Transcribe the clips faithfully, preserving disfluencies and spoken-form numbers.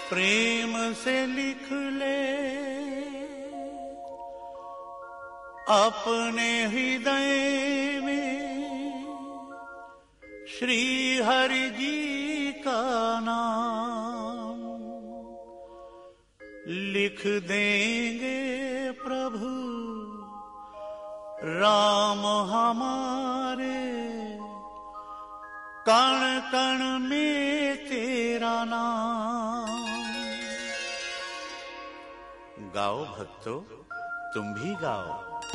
प्रेम से लिख ले अपने हृदय में श्री हरि जी का नाम लिख देंगे प्रभु राम हमारे कण कण में तेरा नाम। गाओ भक्तों, तुम भी गाओ।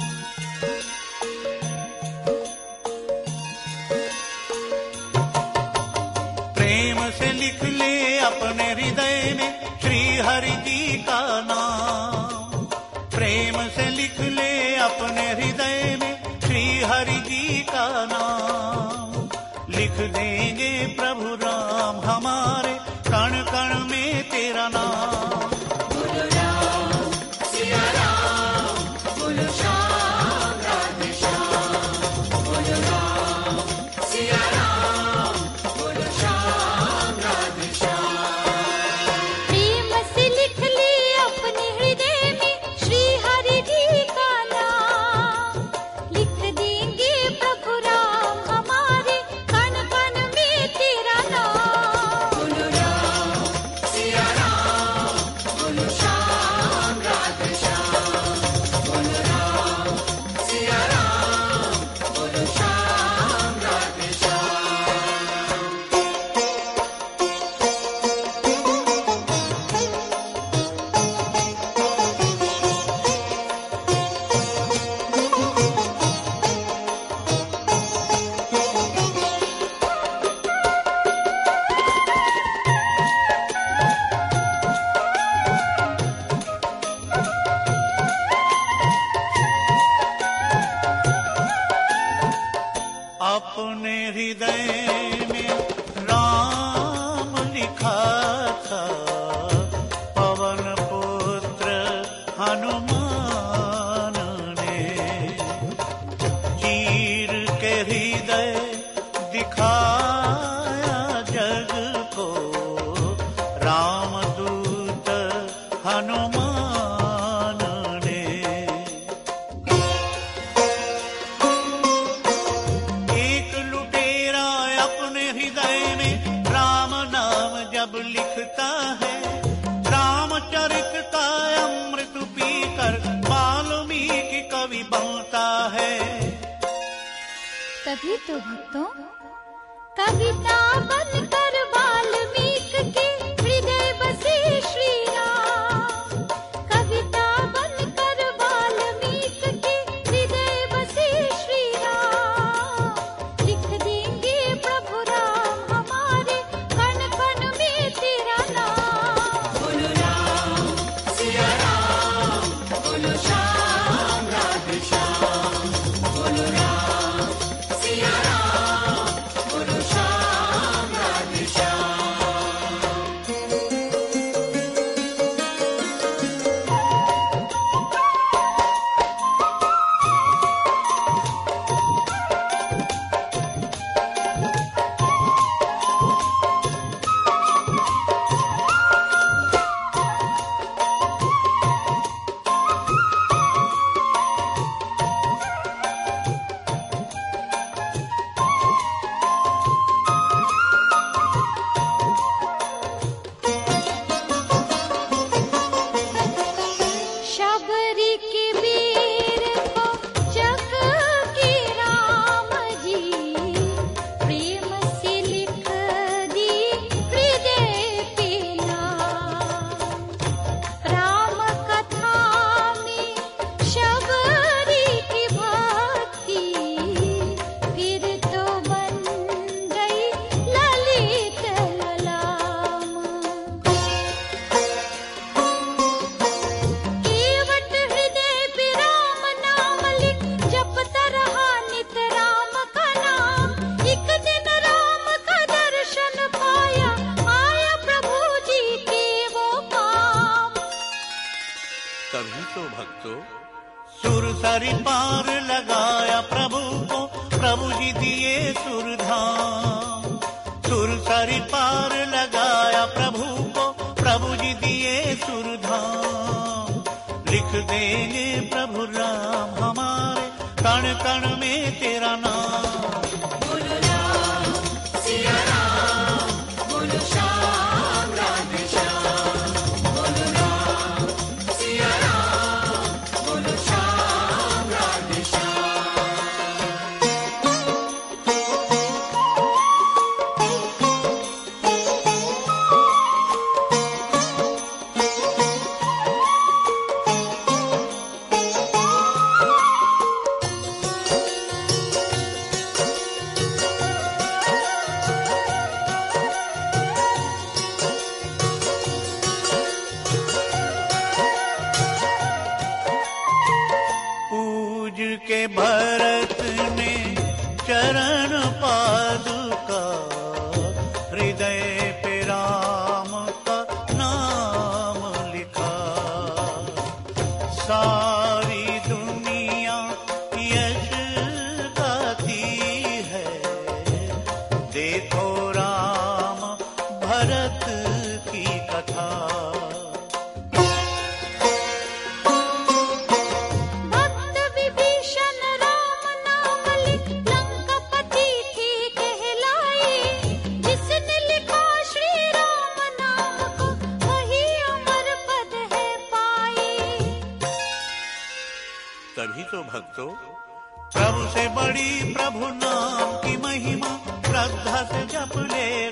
प्रेम से लिख ले अपने हृदय में श्री हरि जी का नाम। प्रेम से लिख ले अपने हृदय में श्री हरि जी का नाम लिख देंगे प्रभु राम हमारे कण कण में तेरा नाम। बोलो राम सिया राम, बोलो श्याम राधे श्याम। बोलो राम सिया राम, बोलो श्याम राधे श्याम। प्रेम से लिख ले अपने हृदय में श्री हरि जी का नाम लिख देंगे प्रभु राम हमारे कण कण में तेरा नाम। बोलो राम सिया राम, बोलो श्याम राधे श्याम। बोलो राम सिया राम, बोलो श्याम राधे श्याम। अपने हृदय में राम लिखा था पवन पुत्र हनुमान ने चीर के हृदय दिखाया जग को रामदूत हनुमान ने। एक लुटेरा अपने हृदय में राम नाम जब लिखता है रामचरित का अमृत पीकर वाल्मीकि कवि बनता है। तभी तो भक्तों कविता बनकर वाल्मीकि के हृदय बसे श्री राम। कविता बनकर वाल्मीकि के हृदय बसे श्री राम लिख देंगे प्रभु राम हमारे कण कण में तेरा नाम। बोलो राम सिया राम, बोलो श्याम राधे श्याम। बोलो राम सिया राम, बोलो श्याम राधे श्याम। शबरी के वीर को जग के राम जी प्रेम से लिख दी हृदय पे नाम। राम कथा में शबरी की भक्ति फिर तो बन गई ललित ललाम। केवट हृदय पे राम नाम लिख जपता रहा नित राम का नाम। एक दिन राम का दर्शन पाया आया प्रभु जी के वो काम। तभी तो भक्तों सुरसरी पार लगाया प्रभु को प्रभु जी दिए सुरधाम। सुरसरी पार लगाया प्रभु को प्रभु जी देंगे प्रभु राम हमारे, कण कण में तेरा नाम। बोलो राम सिया राम, बोलो श्याम राधे श्याम। बोलो राम सिया राम, बोलो श्याम राधे श्याम। पूज के भरत ने चरण पादुका, हृदय पे राम का नाम लिखा। सारी दुनिया यश गाती है, देखो राम भरत की कथा। भक्त विभीषण राम नाम लिख लंकापति थी कहलाई, जिसने लिखा श्री राम नाम को वही अमर पद है पाई। तभी तो भक्तों, प्रभु से बड़ी प्रभु नाम की महिमा, श्रद्धा से जप ले